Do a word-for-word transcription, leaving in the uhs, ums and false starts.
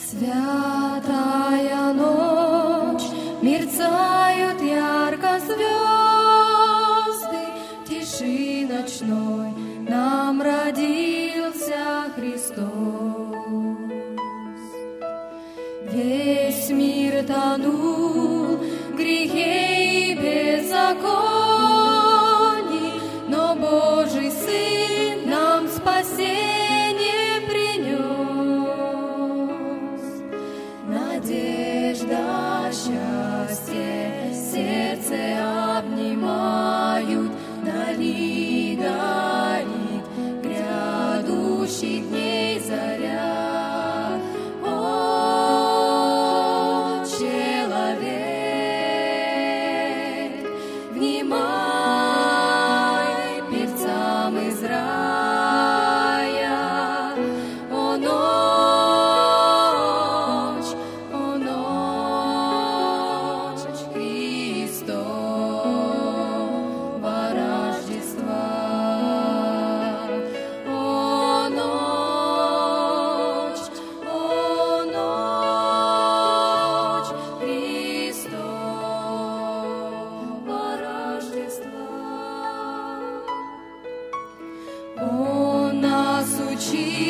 Святая ночь, мерцают ярко звезды, в тиши ночной нам родился Христос. Весь мир тонул в грехе и беззаконии, но Божий Сын нам спасение принес. Надежда, счастье, сердце обнимают, вдали горит грядущих дней заря. О, человек, внимай певцам из рая. О, ночь, о, ночь Христова Рождества. О, ночь, о, ночь Христова Рождества. Он нас учил